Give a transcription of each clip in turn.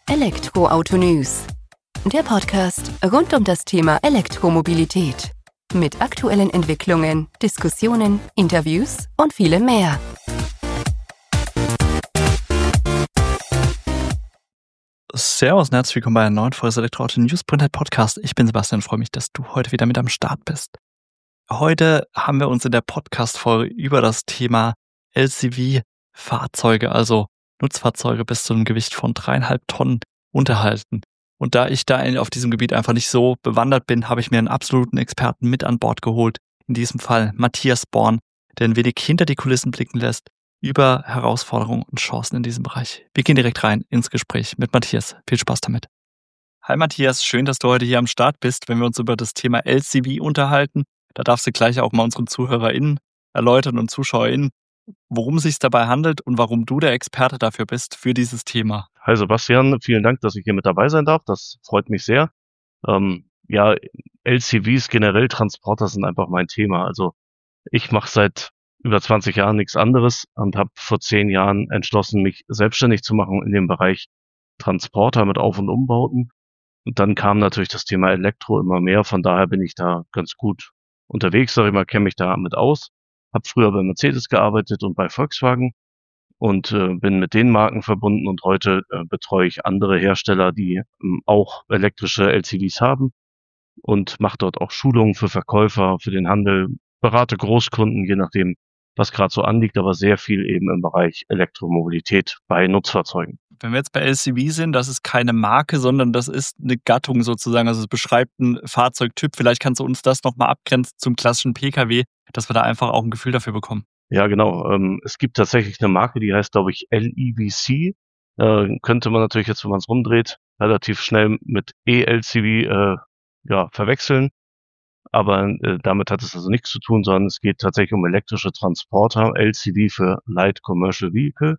Elektroauto News, der Podcast rund um das Thema Elektromobilität. Mit aktuellen Entwicklungen, Diskussionen, Interviews und vielem mehr. Servus und herzlich willkommen bei einer neuen Folge des Elektroauto News Podcast. Ich bin Sebastian und freue mich, dass du heute wieder mit am Start bist. Heute haben wir uns in der Podcast-Folge über das Thema LCV-Fahrzeuge, also Nutzfahrzeuge bis zu einem Gewicht von 3,5 Tonnen unterhalten. Und da ich da auf diesem Gebiet einfach nicht so bewandert bin, habe ich mir einen absoluten Experten mit an Bord geholt. In diesem Fall Matthias Born, der ein wenig hinter die Kulissen blicken lässt über Herausforderungen und Chancen in diesem Bereich. Wir gehen direkt rein ins Gespräch mit Matthias. Viel Spaß damit. Hi Matthias, schön, dass du heute hier am Start bist, wenn wir uns über das Thema LCV unterhalten. Da darfst du gleich auch mal unseren ZuhörerInnen erläutern und ZuschauerInnen, worum es sich dabei handelt und warum du der Experte dafür bist für dieses Thema. Hi Sebastian, vielen Dank, dass ich hier mit dabei sein darf. Das freut mich sehr. LCVs, generell Transporter sind einfach mein Thema. Also ich mache seit über 20 Jahren nichts anderes und habe vor 10 Jahren entschlossen, mich selbstständig zu machen in dem Bereich Transporter mit Auf- und Umbauten. Und dann kam natürlich das Thema Elektro immer mehr. Von daher bin ich da ganz gut unterwegs, sage ich mal, kenne mich damit aus. Habe früher bei Mercedes gearbeitet und bei Volkswagen und bin mit den Marken verbunden und heute betreue ich andere Hersteller, die auch elektrische LCVs haben und mache dort auch Schulungen für Verkäufer, für den Handel, berate Großkunden, je nachdem, was gerade so anliegt, aber sehr viel eben im Bereich Elektromobilität bei Nutzfahrzeugen. Wenn wir jetzt bei LCV sind, das ist keine Marke, sondern das ist eine Gattung sozusagen, also es beschreibt einen Fahrzeugtyp. Vielleicht kannst du uns das nochmal abgrenzen zum klassischen Pkw, dass wir da einfach auch ein Gefühl dafür bekommen. Ja, genau. Es gibt tatsächlich eine Marke, die heißt, glaube ich, LEVC. Könnte man natürlich jetzt, wenn man es rumdreht, relativ schnell mit ELCV verwechseln. Aber damit hat es also nichts zu tun, sondern es geht tatsächlich um elektrische Transporter, LCV für Light Commercial Vehicle.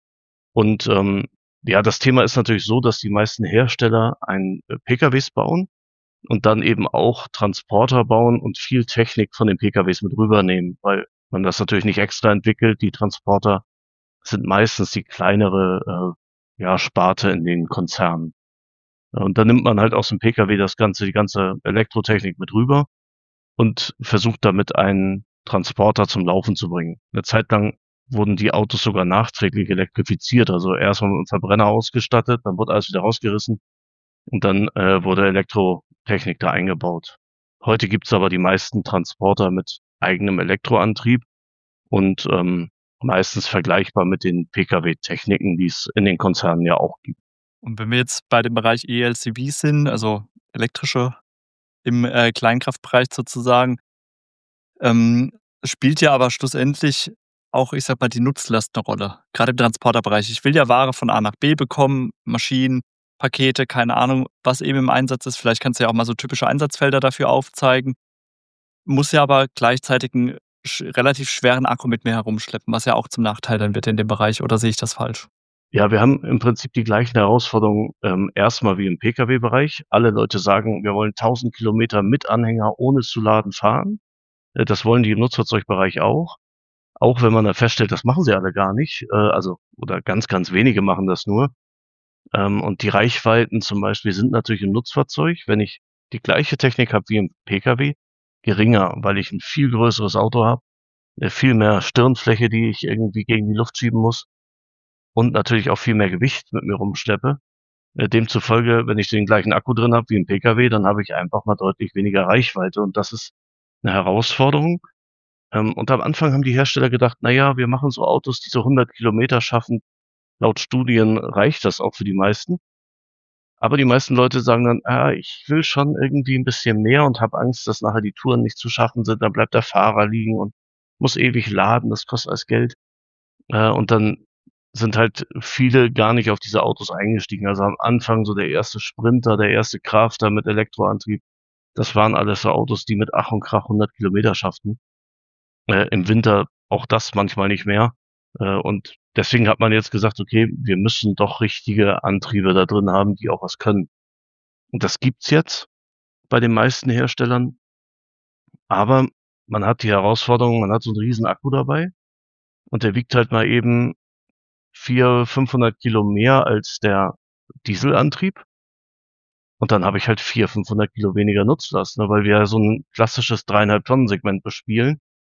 Und das Thema ist natürlich so, dass die meisten Hersteller PKWs bauen und dann eben auch Transporter bauen und viel Technik von den PKWs mit rübernehmen, weil man das natürlich nicht extra entwickelt. Die Transporter sind meistens die kleinere Sparte in den Konzernen. Und dann nimmt man halt aus dem PKW die ganze Elektrotechnik mit rüber und versucht damit einen Transporter zum Laufen zu bringen. Eine Zeit lang wurden die Autos sogar nachträglich elektrifiziert. Also erstmal mit einem Verbrenner ausgestattet, dann wurde alles wieder rausgerissen und dann wurde Elektrotechnik da eingebaut. Heute gibt's aber die meisten Transporter mit eigenem Elektroantrieb und meistens vergleichbar mit den Pkw-Techniken, die es in den Konzernen ja auch gibt. Und wenn wir jetzt bei dem Bereich ELCV sind, also elektrische im Kleinkraftbereich sozusagen, spielt ja aber schlussendlich auch, ich sag mal, die Nutzlast eine Rolle, gerade im Transporterbereich. Ich will ja Ware von A nach B bekommen, Maschinen, Pakete, keine Ahnung, was eben im Einsatz ist. Vielleicht kannst du ja auch mal so typische Einsatzfelder dafür aufzeigen. Muss ja aber gleichzeitig einen relativ schweren Akku mit mir herumschleppen, was ja auch zum Nachteil dann wird in dem Bereich. Oder sehe ich das falsch? Ja, wir haben im Prinzip die gleichen Herausforderungen erstmal wie im Pkw-Bereich. Alle Leute sagen, wir wollen 1000 Kilometer mit Anhänger ohne zu laden fahren. Das wollen die im Nutzfahrzeugbereich auch. Auch wenn man da feststellt, das machen sie alle gar nicht. Oder ganz, ganz wenige machen das nur. Und die Reichweiten zum Beispiel sind natürlich im Nutzfahrzeug, wenn ich die gleiche Technik habe wie im Pkw, geringer, weil ich ein viel größeres Auto habe, viel mehr Stirnfläche, die ich irgendwie gegen die Luft schieben muss und natürlich auch viel mehr Gewicht mit mir rumschleppe. Demzufolge, wenn ich den gleichen Akku drin habe wie im Pkw, dann habe ich einfach mal deutlich weniger Reichweite und das ist eine Herausforderung. Und am Anfang haben die Hersteller gedacht, naja, wir machen so Autos, die so 100 Kilometer schaffen. Laut Studien reicht das auch für die meisten. Aber die meisten Leute sagen dann, ich will schon irgendwie ein bisschen mehr und habe Angst, dass nachher die Touren nicht zu schaffen sind. Dann bleibt der Fahrer liegen und muss ewig laden, das kostet alles Geld. Und dann sind halt viele gar nicht auf diese Autos eingestiegen. Also am Anfang so der erste Sprinter, der erste Crafter mit Elektroantrieb, das waren alles so Autos, die mit Ach und Krach 100 Kilometer schafften. Im Winter auch das manchmal nicht mehr. Und deswegen hat man jetzt gesagt, okay, wir müssen doch richtige Antriebe da drin haben, die auch was können. Und das gibt's jetzt bei den meisten Herstellern. Aber man hat die Herausforderung, man hat so einen riesen Akku dabei und der wiegt halt mal eben 400-500 Kilo mehr als der Dieselantrieb. Und dann habe ich halt 400-500 Kilo weniger Nutzlast, ne, weil wir ja so ein klassisches 3,5 Tonnen Segment bespielen,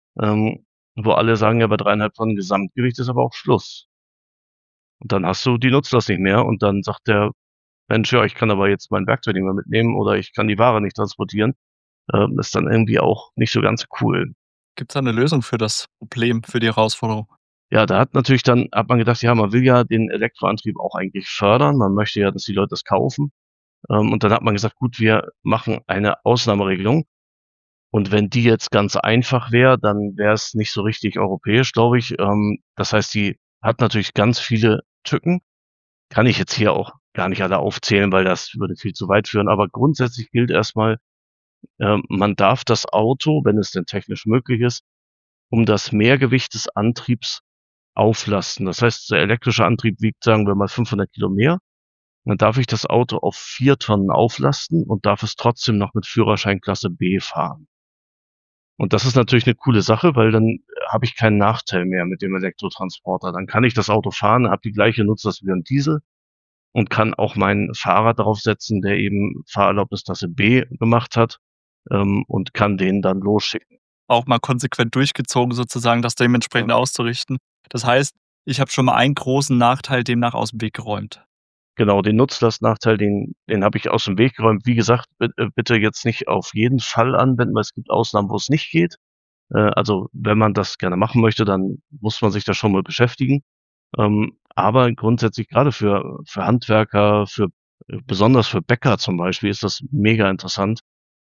wo alle sagen, ja, bei 3,5 Tonnen Gesamtgewicht ist aber auch Schluss. Und dann hast du die Nutzlast nicht mehr und dann sagt der Mensch, ja, ich kann aber jetzt mein Werkzeug nicht mehr mitnehmen oder ich kann die Ware nicht transportieren. Ist dann irgendwie auch nicht so ganz cool. Gibt es da eine Lösung für das Problem, für die Herausforderung? Ja, da hat man gedacht, ja, man will ja den Elektroantrieb auch eigentlich fördern. Man möchte ja, dass die Leute das kaufen. Und dann hat man gesagt, gut, wir machen eine Ausnahmeregelung. Und wenn die jetzt ganz einfach wäre, dann wäre es nicht so richtig europäisch, glaube ich. Das heißt, die hat natürlich ganz viele Tücken. Kann ich jetzt hier auch gar nicht alle aufzählen, weil das würde viel zu weit führen. Aber grundsätzlich gilt erstmal, man darf das Auto, wenn es denn technisch möglich ist, um das Mehrgewicht des Antriebs auflasten. Das heißt, der elektrische Antrieb wiegt, sagen wir mal, 500 Kilo mehr. Dann darf ich das Auto auf 4 Tonnen auflasten und darf es trotzdem noch mit Führerschein Klasse B fahren. Und das ist natürlich eine coole Sache, weil dann habe ich keinen Nachteil mehr mit dem Elektrotransporter. Dann kann ich das Auto fahren, habe die gleiche Nutzlast wie ein Diesel und kann auch meinen Fahrer draufsetzen, der eben Fahrerlaubnis Klasse B gemacht hat, und kann den dann losschicken. Auch mal konsequent durchgezogen sozusagen, das dementsprechend auszurichten. Das heißt, ich habe schon mal einen großen Nachteil demnach aus dem Weg geräumt. Genau, den Nutzlastnachteil, den habe ich aus dem Weg geräumt. Wie gesagt, bitte jetzt nicht auf jeden Fall anwenden, weil es gibt Ausnahmen, wo es nicht geht. Also wenn man das gerne machen möchte, dann muss man sich da schon mal beschäftigen. Aber grundsätzlich gerade für Handwerker, besonders für Bäcker zum Beispiel, ist das mega interessant.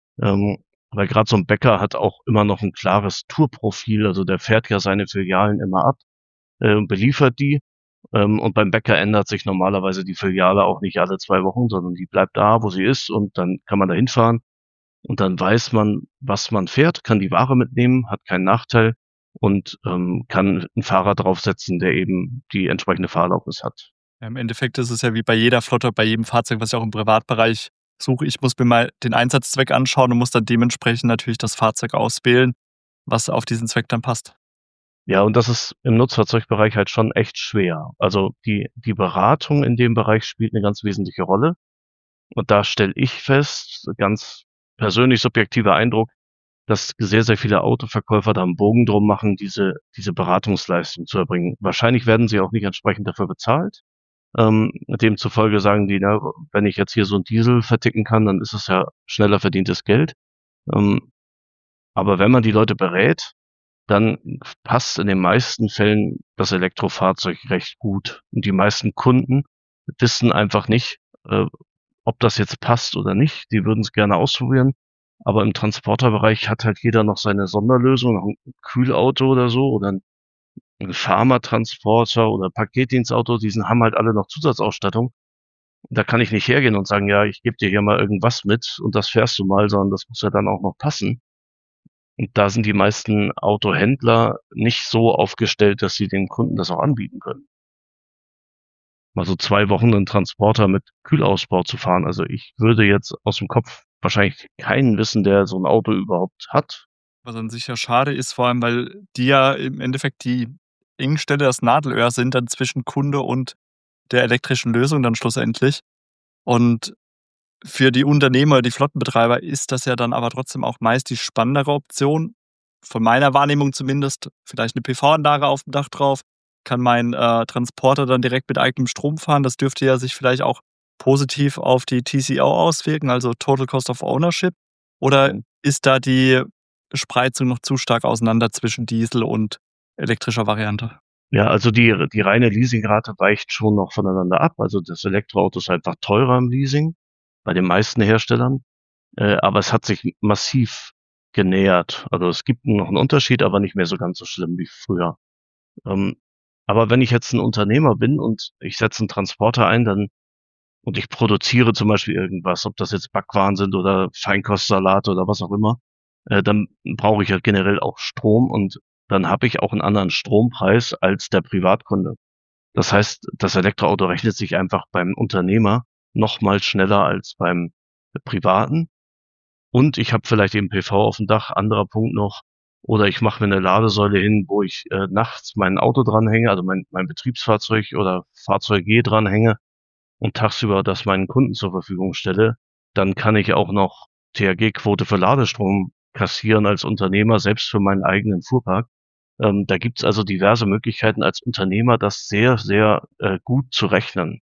Weil gerade so ein Bäcker hat auch immer noch ein klares Tourprofil. Also der fährt ja seine Filialen immer ab, beliefert die. Und beim Bäcker ändert sich normalerweise die Filiale auch nicht alle 2 Wochen, sondern die bleibt da, wo sie ist, und dann kann man da hinfahren und dann weiß man, was man fährt, kann die Ware mitnehmen, hat keinen Nachteil und kann einen Fahrer draufsetzen, der eben die entsprechende Fahrerlaubnis hat. Ja, im Endeffekt ist es ja wie bei jeder Flotte, bei jedem Fahrzeug, was ich auch im Privatbereich suche. Ich muss mir mal den Einsatzzweck anschauen und muss dann dementsprechend natürlich das Fahrzeug auswählen, was auf diesen Zweck dann passt. Ja, und das ist im Nutzfahrzeugbereich halt schon echt schwer. Also die Beratung in dem Bereich spielt eine ganz wesentliche Rolle. Und da stelle ich fest, ganz persönlich subjektiver Eindruck, dass sehr, sehr viele Autoverkäufer da einen Bogen drum machen, diese Beratungsleistung zu erbringen. Wahrscheinlich werden sie auch nicht entsprechend dafür bezahlt. Demzufolge sagen die, na, wenn ich jetzt hier so einen Diesel verticken kann, dann ist es ja schneller verdientes Geld. Aber wenn man die Leute berät, dann passt in den meisten Fällen das Elektrofahrzeug recht gut. Und die meisten Kunden wissen einfach nicht, ob das jetzt passt oder nicht. Die würden es gerne ausprobieren. Aber im Transporterbereich hat halt jeder noch seine Sonderlösung, noch ein Kühlauto oder so oder ein Pharmatransporter oder Paketdienstauto. Haben halt alle noch Zusatzausstattung. Da kann ich nicht hergehen und sagen, ja, ich gebe dir hier mal irgendwas mit und das fährst du mal, sondern das muss ja dann auch noch passen. Und da sind die meisten Autohändler nicht so aufgestellt, dass sie den Kunden das auch anbieten können. Mal so 2 Wochen einen Transporter mit Kühlausbau zu fahren. Also ich würde jetzt aus dem Kopf wahrscheinlich keinen wissen, der so ein Auto überhaupt hat. Was an sich ja schade ist, vor allem, weil die ja im Endeffekt die Engstelle, das Nadelöhr sind dann zwischen Kunde und der elektrischen Lösung dann schlussendlich. Und für die Unternehmer, die Flottenbetreiber ist das ja dann aber trotzdem auch meist die spannendere Option. Von meiner Wahrnehmung zumindest. Vielleicht eine PV-Anlage auf dem Dach drauf, kann mein Transporter dann direkt mit eigenem Strom fahren. Das dürfte ja sich vielleicht auch positiv auf die TCO auswirken, also Total Cost of Ownership. Oder ist da die Spreizung noch zu stark auseinander zwischen Diesel und elektrischer Variante? Ja, also die reine Leasingrate weicht schon noch voneinander ab. Also das Elektroauto ist einfach teurer im Leasing bei den meisten Herstellern, aber es hat sich massiv genähert. Also es gibt noch einen Unterschied, aber nicht mehr so ganz so schlimm wie früher. Ähm, aber wenn ich jetzt ein Unternehmer bin und ich setze einen Transporter ein, und ich produziere zum Beispiel irgendwas, ob das jetzt Backwaren sind oder Feinkostsalate oder was auch immer, dann brauche ich ja generell auch Strom und dann habe ich auch einen anderen Strompreis als der Privatkunde. Das heißt, das Elektroauto rechnet sich einfach beim Unternehmer noch mal schneller als beim Privaten. Und ich habe vielleicht eben PV auf dem Dach, anderer Punkt noch. Oder ich mache mir eine Ladesäule hin, wo ich nachts mein Auto dranhänge, also mein Betriebsfahrzeug oder Fahrzeug G dranhänge. und tagsüber das meinen Kunden zur Verfügung stelle, dann kann ich auch noch THG-Quote für Ladestrom kassieren als Unternehmer, selbst für meinen eigenen Fuhrpark. Da gibt's also diverse Möglichkeiten als Unternehmer, das sehr, sehr gut zu rechnen.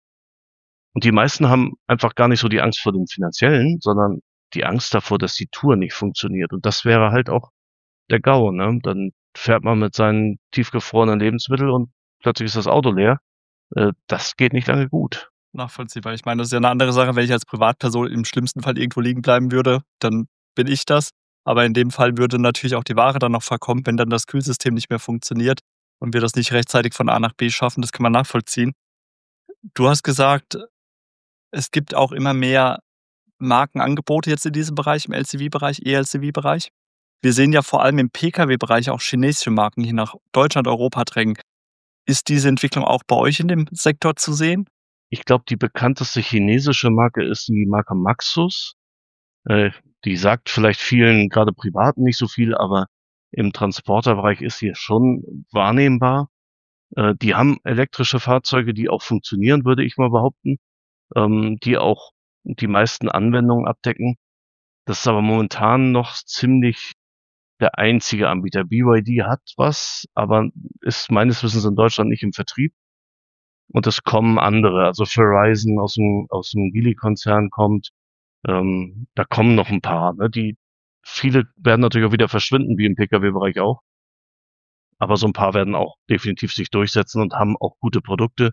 Und die meisten haben einfach gar nicht so die Angst vor dem Finanziellen, sondern die Angst davor, dass die Tour nicht funktioniert. Und das wäre halt auch der GAU, ne? Dann fährt man mit seinen tiefgefrorenen Lebensmitteln und plötzlich ist das Auto leer. Das geht nicht lange gut. Nachvollziehbar. Ich meine, das ist ja eine andere Sache, wenn ich als Privatperson im schlimmsten Fall irgendwo liegen bleiben würde, dann bin ich das. Aber in dem Fall würde natürlich auch die Ware dann noch verkommen, wenn dann das Kühlsystem nicht mehr funktioniert und wir das nicht rechtzeitig von A nach B schaffen. Das kann man nachvollziehen. Du hast gesagt, es gibt auch immer mehr Markenangebote jetzt in diesem Bereich, im LCV-Bereich, E-LCV-Bereich. Wir sehen ja vor allem im Pkw-Bereich auch chinesische Marken hier nach Deutschland, Europa drängen. Ist diese Entwicklung auch bei euch in dem Sektor zu sehen? Ich glaube, die bekannteste chinesische Marke ist die Marke Maxus. Äh, Die sagt vielleicht vielen, gerade Privaten, nicht so viel, aber im Transporterbereich ist sie schon wahrnehmbar. Die haben elektrische Fahrzeuge, die auch funktionieren, würde ich mal behaupten, die auch die meisten Anwendungen abdecken. Das ist aber momentan noch ziemlich der einzige Anbieter. BYD hat was, aber ist meines Wissens in Deutschland nicht im Vertrieb. Und es kommen andere, also Verizon aus dem Geely-Konzern kommt. Da kommen noch ein paar, ne? Viele werden natürlich auch wieder verschwinden, wie im Pkw-Bereich auch. Aber so ein paar werden auch definitiv sich durchsetzen und haben auch gute Produkte.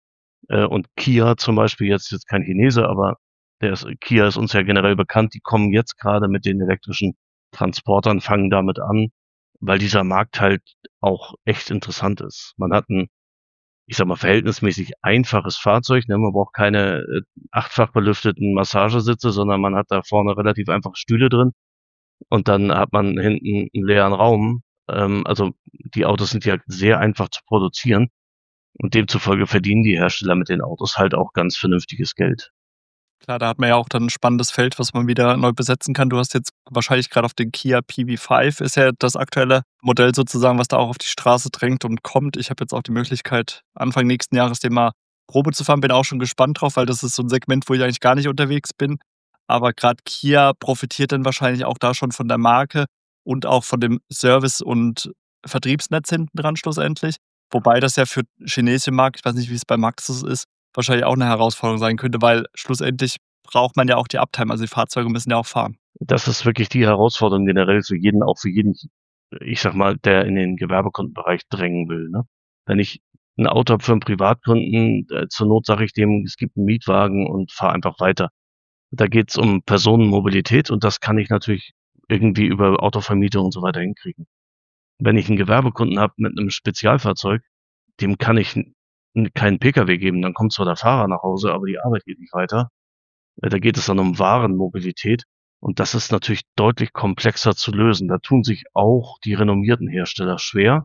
Und Kia zum Beispiel, jetzt kein Chinese, aber Kia ist uns ja generell bekannt, die kommen jetzt gerade mit den elektrischen Transportern, fangen damit an, weil dieser Markt halt auch echt interessant ist. Man hat ein, ich sag mal, verhältnismäßig einfaches Fahrzeug, ne? Man braucht keine 8-fach belüfteten Massagesitze, sondern man hat da vorne relativ einfache Stühle drin und dann hat man hinten einen leeren Raum. Also die Autos sind ja sehr einfach zu produzieren. Und demzufolge verdienen die Hersteller mit den Autos halt auch ganz vernünftiges Geld. Klar, da hat man ja auch dann 'n spannendes Feld, was man wieder neu besetzen kann. Du hast jetzt wahrscheinlich gerade auf den Kia PV5 ist ja das aktuelle Modell sozusagen, was da auch auf die Straße drängt und kommt. Ich habe jetzt auch die Möglichkeit, Anfang nächsten Jahres den mal Probe zu fahren. Bin auch schon gespannt drauf, weil das ist so ein Segment, wo ich eigentlich gar nicht unterwegs bin. Aber gerade Kia profitiert dann wahrscheinlich auch da schon von der Marke und auch von dem Service und Vertriebsnetz hinten dran schlussendlich. Wobei das ja für chinesische Markt, ich weiß nicht, wie es bei Maxus ist, wahrscheinlich auch 'ne Herausforderung sein könnte, weil schlussendlich braucht man ja auch die Uptime, also die Fahrzeuge müssen ja auch fahren. Das ist wirklich die Herausforderung generell auch für jeden, ich sag mal, der in den Gewerbekundenbereich drängen will, ne? Wenn ich ein Auto habe für einen Privatkunden, zur Not sage ich dem, es gibt einen Mietwagen und fahre einfach weiter. Da geht's um Personenmobilität und das kann ich natürlich irgendwie über Autovermietung und so weiter hinkriegen. Wenn ich einen Gewerbekunden habe mit einem Spezialfahrzeug, dem kann ich keinen Pkw geben. Dann kommt zwar der Fahrer nach Hause, aber die Arbeit geht nicht weiter. Da geht es dann um Warenmobilität und das ist natürlich deutlich komplexer zu lösen. Da tun sich auch die renommierten Hersteller schwer.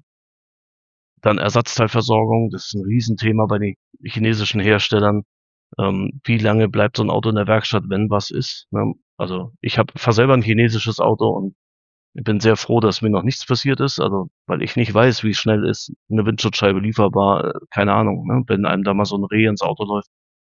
Dann Ersatzteilversorgung, das ist ein Riesenthema bei den chinesischen Herstellern. Wie lange bleibt so ein Auto in der Werkstatt, wenn was ist, ne? Also, fahre selber ein chinesisches Auto und ich bin sehr froh, dass mir noch nichts passiert ist, also, weil ich nicht weiß, wie schnell ist eine Windschutzscheibe lieferbar, keine Ahnung, ne? Wenn einem da mal so ein Reh ins Auto läuft,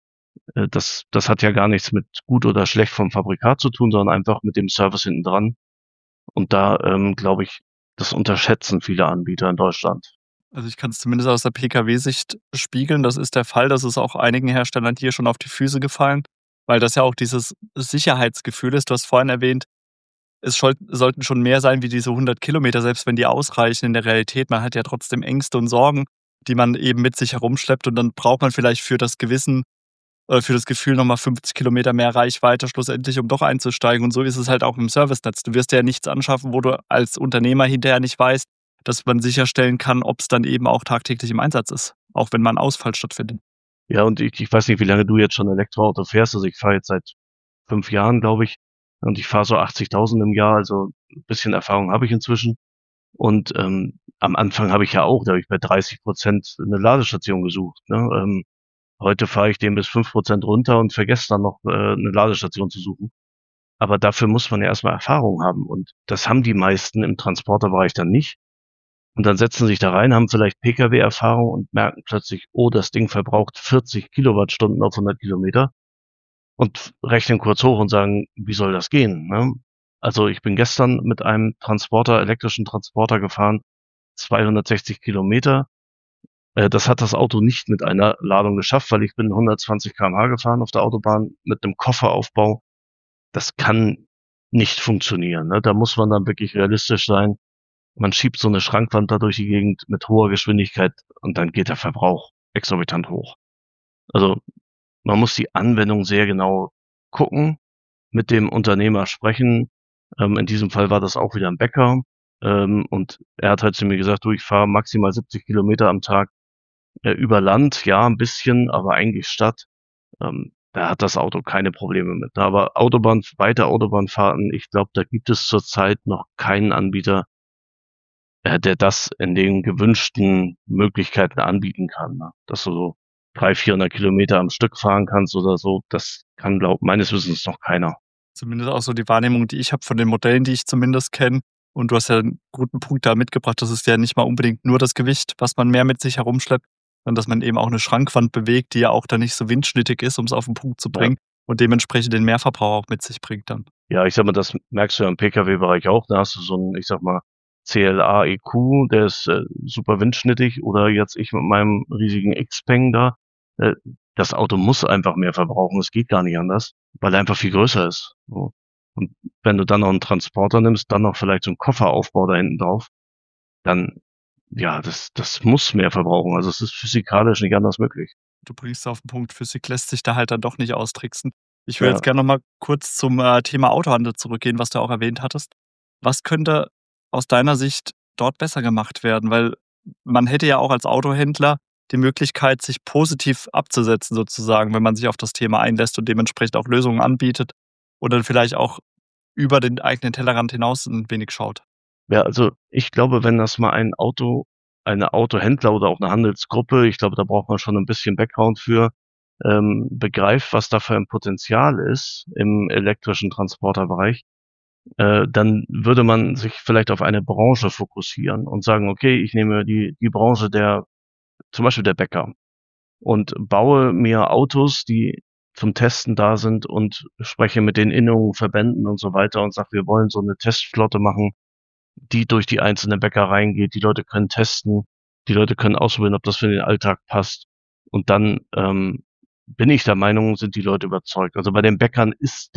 das hat ja gar nichts mit gut oder schlecht vom Fabrikat zu tun, sondern einfach mit dem Service hinten dran. Und da, glaube ich, das unterschätzen viele Anbieter in Deutschland. Also, ich kann's zumindest aus der PKW-Sicht spiegeln. Das ist der Fall. Das ist auch einigen Herstellern hier schon auf die Füße gefallen, weil das ja auch dieses Sicherheitsgefühl ist. Du hast vorhin erwähnt, es sollten schon mehr sein wie diese 100 Kilometer, selbst wenn die ausreichen in der Realität. Man hat ja trotzdem Ängste und Sorgen, die man eben mit sich herumschleppt und dann braucht man vielleicht für das Gewissen für das Gefühl noch mal 50 Kilometer mehr Reichweite schlussendlich, um doch einzusteigen. Und so ist es halt auch im Servicenetz. Du wirst dir ja nichts anschaffen, wo du als Unternehmer hinterher nicht weißt, dass man sicherstellen kann, ob es dann eben auch tagtäglich im Einsatz ist, auch wenn mal 'n Ausfall stattfindet. Ja, und ich weiß nicht, wie lange du jetzt schon Elektroauto fährst. Also, ich fahre jetzt seit 5 Jahren, glaube ich, und ich fahre so 80.000 im Jahr, also 'n bisschen Erfahrung habe ich inzwischen. Und, am Anfang da habe ich bei 30% 'ne Ladestation gesucht, ne? Heute fahre ich den bis 5% runter und vergesse dann noch, 'ne Ladestation zu suchen. Aber dafür muss man ja erst mal Erfahrung haben und das haben die meisten im Transporterbereich dann nicht. Und dann setzen sie sich da rein, haben vielleicht Pkw-Erfahrung und merken plötzlich, oh, das Ding verbraucht 40 Kilowattstunden auf 100 Kilometer und rechnen kurz hoch und sagen, wie soll das gehen, ne? Also, ich bin gestern mit einem elektrischen Transporter gefahren, 260 Kilometer. Das hat das Auto nicht mit einer Ladung geschafft, weil ich bin 120 km/h gefahren auf der Autobahn mit einem Kofferaufbau. Das kann nicht funktionieren, ne? Da muss man dann wirklich realistisch sein. Man schiebt so eine Schrankwand da durch die Gegend mit hoher Geschwindigkeit und dann geht der Verbrauch exorbitant hoch. Also, man muss die Anwendung sehr genau gucken, mit dem Unternehmer sprechen. In diesem Fall war das auch wieder ein Bäcker. Und er hat halt zu mir gesagt, du, ich fahre maximal 70 Kilometer am Tag über Land, ja, ein bisschen, aber eigentlich Stadt. Da hat das Auto keine Probleme mit. Aber weite Autobahnfahrten, ich glaube, da gibt es zurzeit noch keinen Anbieter, der das in den gewünschten Möglichkeiten anbieten kann, ne? Dass du so 300, 400 Kilometer am Stück fahren kannst oder so, das kann meines Wissens noch keiner. Zumindest auch so die Wahrnehmung, die ich habe von den Modellen, die ich zumindest kenne. Und du hast ja einen guten Punkt da mitgebracht, das ist ja nicht mal unbedingt nur das Gewicht, was man mehr mit sich herumschleppt, sondern dass man eben auch eine Schrankwand bewegt, die ja auch dann nicht so windschnittig ist, um es auf den Punkt zu Ja. bringen und dementsprechend den Mehrverbrauch auch mit sich bringt dann. Ja, ich sag mal, das merkst du ja im Pkw-Bereich auch. Da hast du so 'n, ich sag mal, CLA EQ, der ist super windschnittig, oder jetzt ich mit meinem riesigen Xpeng da. Äh, Das Auto muss einfach mehr verbrauchen. Es geht gar nicht anders, weil er einfach viel größer ist. So. Und wenn du dann noch einen Transporter nimmst, dann noch vielleicht so einen Kofferaufbau da hinten drauf, dann, ja, das muss mehr verbrauchen. Also, es ist physikalisch nicht anders möglich. Du bringst auf den Punkt, Physik lässt sich da halt dann doch nicht austricksen. Ich würde Ja. jetzt gerne noch mal kurz zum, Thema Autohandel zurückgehen, was du auch erwähnt hattest. Was könnte aus deiner Sicht dort besser gemacht werden? Weil man hätte ja auch als Autohändler die Möglichkeit, sich positiv abzusetzen sozusagen, wenn man sich auf das Thema einlässt und dementsprechend auch Lösungen anbietet oder vielleicht auch über den eigenen Tellerrand hinaus ein wenig schaut. Ja, also ich glaube, wenn das mal eine Autohändler oder auch eine Handelsgruppe, ich glaube, da braucht man schon ein bisschen Background für, begreift, was da für ein Potenzial ist im elektrischen Transporterbereich, dann würde man sich vielleicht auf eine Branche fokussieren und sagen: „Okay, ich nehme die Branche der zum Beispiel der Bäcker und baue mir Autos, die zum Testen da sind, und spreche mit den Innungen, Verbänden und so weiter und sage: Wir wollen so eine Testflotte machen, die durch die einzelnen Bäckereien geht. Die Leute können testen, die Leute können ausprobieren, ob das für den Alltag passt. Und dann, bin ich der Meinung, sind die Leute überzeugt. Also, bei den Bäckern ist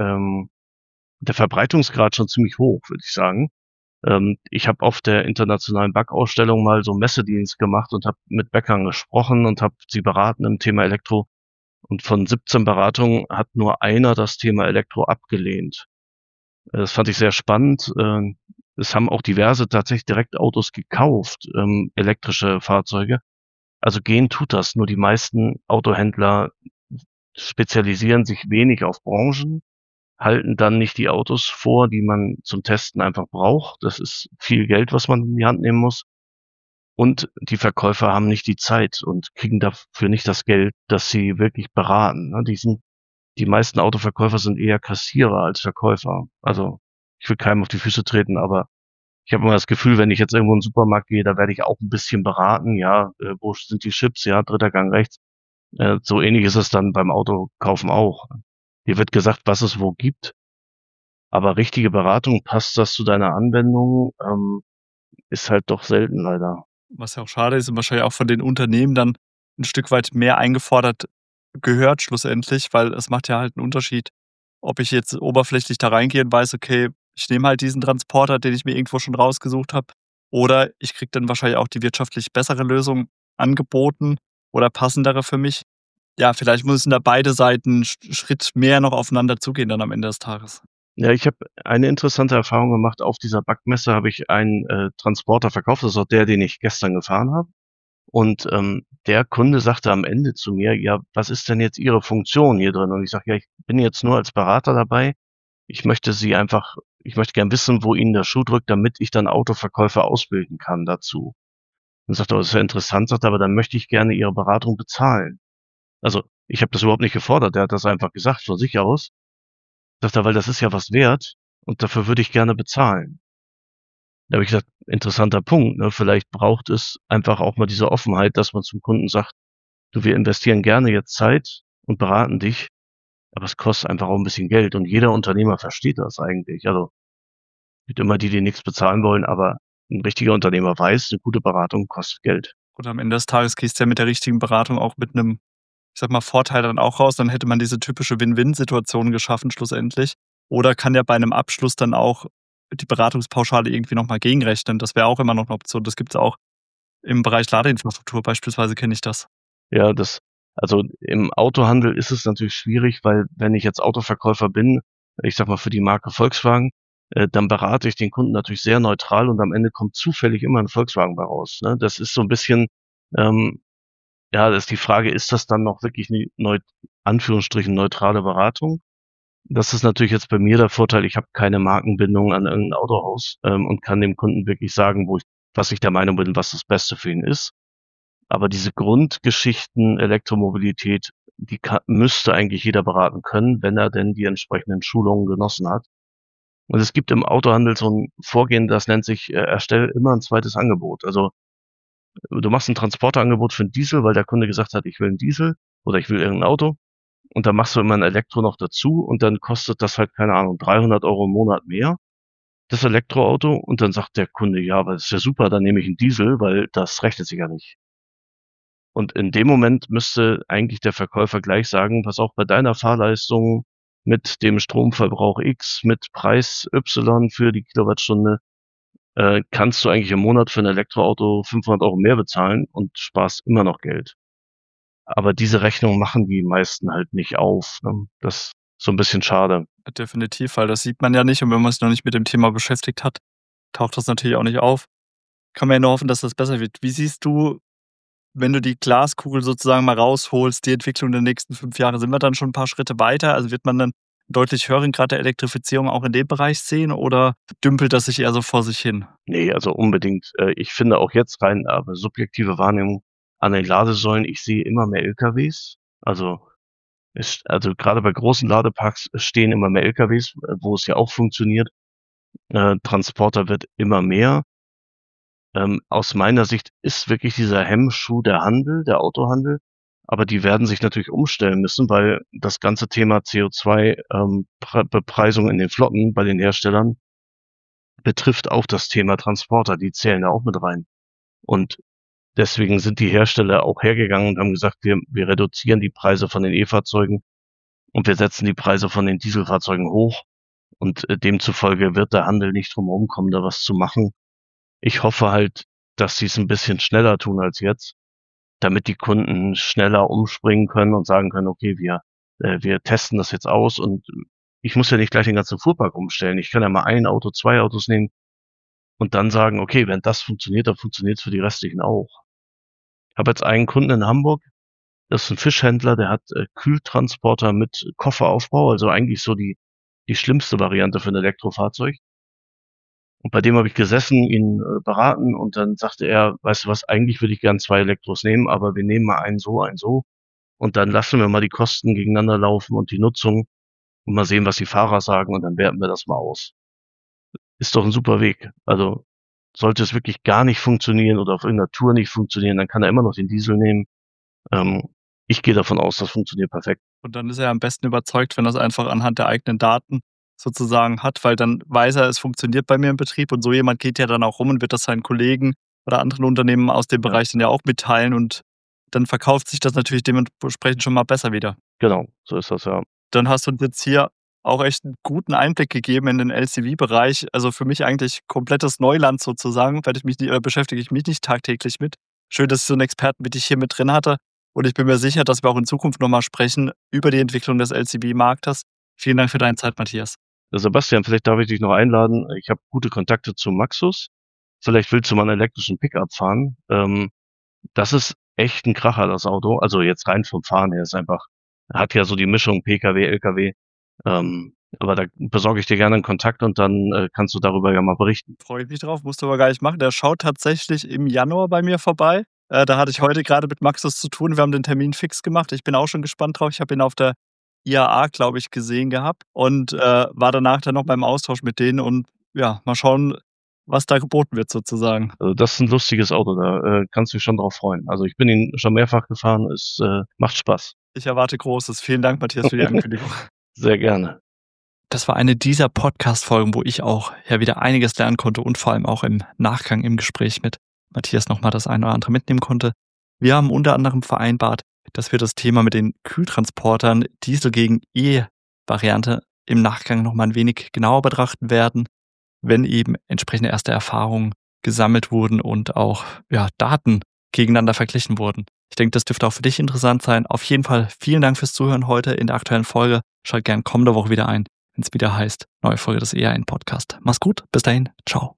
der Verbreitungsgrad schon ziemlich hoch, würde ich sagen. Ich habe auf der internationalen Backausstellung mal so 'n Messedienst gemacht und habe mit Bäckern gesprochen und habe sie beraten im Thema Elektro. Und von 17 Beratungen hat nur einer das Thema Elektro abgelehnt. Das fand ich sehr spannend. Es haben auch diverse tatsächlich direkt Autos gekauft, elektrische Fahrzeuge. Also gehen tut das, nur die meisten Autohändler spezialisieren sich wenig auf Branchen, halten dann nicht die Autos vor, die man zum Testen einfach braucht. Das ist viel Geld, was man in die Hand nehmen muss. Und die Verkäufer haben nicht die Zeit und kriegen dafür nicht das Geld, dass sie wirklich beraten, ne? Die meisten Autoverkäufer sind eher Kassierer als Verkäufer. Also, ich will keinem auf die Füße treten, aber ich habe immer das Gefühl, wenn ich jetzt irgendwo in 'n Supermarkt gehe, da werde ich auch 'n bisschen beraten. Ja, wo sind die Chips? Ja, 3. Gang rechts. So ähnlich ist es dann beim Autokaufen auch. Dir wird gesagt, was es wo gibt, aber richtige Beratung, passt das zu deiner Anwendung, ist halt doch selten leider. Was ja auch schade ist und wahrscheinlich auch von den Unternehmen dann ein Stück weit mehr eingefordert gehört schlussendlich, weil es macht ja halt einen Unterschied, ob ich jetzt oberflächlich da reingehe und weiß: „Okay, ich nehme halt diesen Transporter, den ich mir irgendwo schon rausgesucht habe“, oder ich kriege dann wahrscheinlich auch die wirtschaftlich bessere Lösung angeboten oder passendere für mich. Ja, vielleicht müssen da beide Seiten 'n Schritt mehr noch aufeinander zugehen dann am Ende des Tages. Ja, ich habe eine interessante Erfahrung gemacht. Auf dieser Backmesse habe ich einen, Transporter verkauft. Das ist auch der, den ich gestern gefahren habe. Und, der Kunde sagte am Ende zu mir: „Ja, was ist denn jetzt Ihre Funktion hier drin?“ Und ich sage: „Ja, ich bin jetzt nur als Berater dabei. Ich möchte gern wissen, wo Ihnen der Schuh drückt, damit ich dann Autoverkäufer ausbilden kann dazu.“ Und sagt er: „Das ist ja interessant“, sagt er, „aber dann möchte ich gerne Ihre Beratung bezahlen.“ Also, ich habe das überhaupt nicht gefordert. Der hat das einfach gesagt von sich aus. Sagt er: „Weil das ist ja was wert und dafür würde ich gerne bezahlen.“ Da habe ich gesagt, interessanter Punkt, ne? Vielleicht braucht es einfach auch mal diese Offenheit, dass man zum Kunden sagt: „Du, wir investieren gerne jetzt Zeit und beraten dich, aber es kostet einfach auch ein bisschen Geld." Und jeder Unternehmer versteht das eigentlich. Also, es gibt immer die, die nichts bezahlen wollen, aber ein richtiger Unternehmer weiß, eine gute Beratung kostet Geld. Und am Ende des Tages gehst du ja mit der richtigen Beratung auch mit einem, ich sage mal, Vorteil dann auch raus. Dann hätte man diese typische Win-Win-Situation geschaffen schlussendlich. Oder kann ja bei einem Abschluss dann auch die Beratungspauschale irgendwie noch mal gegenrechnen. Das wäre auch immer noch eine Option. Das gibt's auch im Bereich Ladeinfrastruktur beispielsweise, kenne ich das. Ja, also, im Autohandel ist es natürlich schwierig, weil wenn ich jetzt Autoverkäufer bin, ich sage mal, für die Marke Volkswagen, dann berate ich den Kunden natürlich sehr neutral und am Ende kommt zufällig immer 'n Volkswagen bei raus, ne? Das ist so 'n bisschen, ähm ja, das ist die Frage, ist das dann noch wirklich 'ne Anführungsstrichen neutrale Beratung? Das ist natürlich jetzt bei mir der Vorteil, ich habe keine Markenbindung an irgend 'n Autohaus, und kann dem Kunden wirklich sagen, was ich der Meinung bin, was das Beste für ihn ist. Aber diese Grundgeschichten Elektromobilität, die müsste eigentlich jeder beraten können, wenn er denn die entsprechenden Schulungen genossen hat. Und es gibt im Autohandel so 'n Vorgehen, das nennt sich, erstelle immer 'n zweites Angebot. Also, du machst 'n Transporterangebot für 'n Diesel, weil der Kunde gesagt hat: „Ich will 'n Diesel" oder „Ich will irgendein Auto." Und dann machst du immer 'n Elektro noch dazu und dann kostet das halt, keine Ahnung, 300 € im Monat mehr, das Elektroauto. Und dann sagt der Kunde: „Ja, aber das ist ja super, dann nehme ich 'n Diesel, weil das rechnet sich ja nicht." Und in dem Moment müsste eigentlich der Verkäufer gleich sagen: „Pass auf, bei deiner Fahrleistung mit dem Stromverbrauch X, mit Preis Y für die Kilowattstunde, kannst du eigentlich im Monat für 'n Elektroauto 500 € mehr bezahlen und sparst immer noch Geld." Aber diese Rechnung machen die meisten halt nicht auf, ne? Das ist so 'n bisschen schade. Definitiv, weil das sieht man ja nicht und wenn man sich noch nicht mit dem Thema beschäftigt hat, taucht das natürlich auch nicht auf. Kann man ja nur hoffen, dass das besser wird. Wie siehst du, wenn du die Glaskugel sozusagen mal rausholst, die Entwicklung der nächsten 5 Jahre? Sind wir dann schon ein paar Schritte weiter? Also, wird man dann 'n deutlich höheren Grad der Elektrifizierung auch in dem Bereich sehen oder dümpelt das sich eher so vor sich hin? Ne, also unbedingt. Ich finde auch jetzt rein, aber subjektive Wahrnehmung an den Ladesäulen, ich sehe immer mehr LKWs. Also grade bei großen Ladeparks stehen immer mehr LKWs, wo es ja auch funktioniert. Transporter wird immer mehr. Aus meiner Sicht ist wirklich dieser Hemmschuh der Handel, der Autohandel, aber die werden sich natürlich umstellen müssen, weil das ganze Thema CO2, Bepreisung in den Flotten bei den Herstellern betrifft auch das Thema Transporter. Die zählen da auch mit rein. Und deswegen sind die Hersteller auch hergegangen und haben gesagt: „Wir reduzieren die Preise von den E-Fahrzeugen und wir setzen die Preise von den Dieselfahrzeugen hoch." Und, demzufolge wird der Handel nicht drum herum kommen, da was zu machen. Ich hoffe halt, dass sie's 'n bisschen schneller tun als jetzt, damit die Kunden schneller umspringen können und sagen können: „Okay, wir testen das jetzt aus." Und ich muss ja nicht gleich den ganzen Fuhrpark umstellen. Ich kann ja mal ein Auto, 2 Autos nehmen und dann sagen: „Okay, wenn das funktioniert, dann funktioniert's für die restlichen auch." Ich habe jetzt einen Kunden in Hamburg, das ist 'n Fischhändler, der hat, Kühltransporter mit Kofferaufbau, also eigentlich so die schlimmste Variante für 'n Elektrofahrzeug. Und bei dem habe ich gesessen, ihn, beraten und dann sagte er: „Weißt du was, eigentlich würde ich gern 2 Elektros nehmen, aber wir nehmen mal einen so und dann lassen wir mal die Kosten gegeneinander laufen und die Nutzung und mal sehen, was die Fahrer sagen und dann werten wir das mal aus." Ist doch 'n super Weg. Also, sollte es wirklich gar nicht funktionieren oder auf irgend 'ner Tour nicht funktionieren, dann kann er immer noch den Diesel nehmen. Ähm, Ich gehe davon aus, das funktioniert perfekt. Und dann ist er am besten überzeugt, wenn er's einfach anhand der eigenen Daten sozusagen hat, weil dann weiß er, es funktioniert bei mir im Betrieb und so jemand geht ja dann auch rum und wird das seinen Kollegen oder anderen Unternehmen aus dem Ja, Bereich dann ja auch mitteilen und dann verkauft sich das natürlich dementsprechend schon mal besser wieder. genau, so ist das, ja. Dann hast du uns jetzt hier auch echt 'n guten Einblick gegeben in den LCV-Bereich. Also, für mich eigentlich komplettes Neuland sozusagen, werde ich mich nie beschäftige ich mich nicht tagtäglich mit. Schön, dass ich so 'n Experten wie dich hier mit drin hatte und ich bin mir sicher, dass wir auch in Zukunft noch mal sprechen über die Entwicklung des LCV-Marktes. Vielen Dank für deine Zeit, Matthias. Sebastian, vielleicht darf ich dich noch einladen. Ich habe gute Kontakte zu Maxus. Vielleicht willst du mal 'n elektrischen Pickup fahren. Das ist echt 'n Kracher, das Auto. Also, jetzt rein vom Fahren her ist einfach hat ja so die Mischung PKW, LKW. Aber da besorge ich dir gerne 'n Kontakt und dann, kannst du darüber ja mal berichten. Freue ich mich drauf, musst du aber gar nicht machen. Der schaut tatsächlich im Januar bei mir vorbei. Da hatte ich heute gerade mit Maxus zu tun. Wir haben den Termin fix gemacht. Ich bin auch schon gespannt drauf. Ich habe ihn auf der IAA, glaube ich, gesehen gehabt und, war danach dann noch beim Austausch mit denen und ja, mal schauen, was da geboten wird sozusagen. Also das ist ein lustiges Auto, da kannst du dich schon drauf freuen. Also ich bin ihn schon mehrfach gefahren, es macht Spaß. Ich erwarte Großes. Vielen Dank, Matthias, für die Ankündigung. Sehr gerne. Das war eine dieser Podcast-Folgen, wo ich auch wieder einiges lernen konnte und vor allem auch im Nachgang im Gespräch mit Matthias nochmal das eine oder andere mitnehmen konnte. Wir haben unter anderem vereinbart, dass wir das Thema mit den Kühltransportern Diesel gegen E-Variante im Nachgang nochmal ein wenig genauer betrachten werden, wenn eben entsprechende erste Erfahrungen gesammelt wurden und auch Daten gegeneinander verglichen wurden. Ich denke, das dürfte auch für dich interessant sein. Auf jeden Fall vielen Dank fürs Zuhören heute in der aktuellen Folge. Schalt gern kommende Woche wieder ein, wenn es wieder heißt, neue Folge des EAN Podcast. Mach's gut, bis dahin, ciao.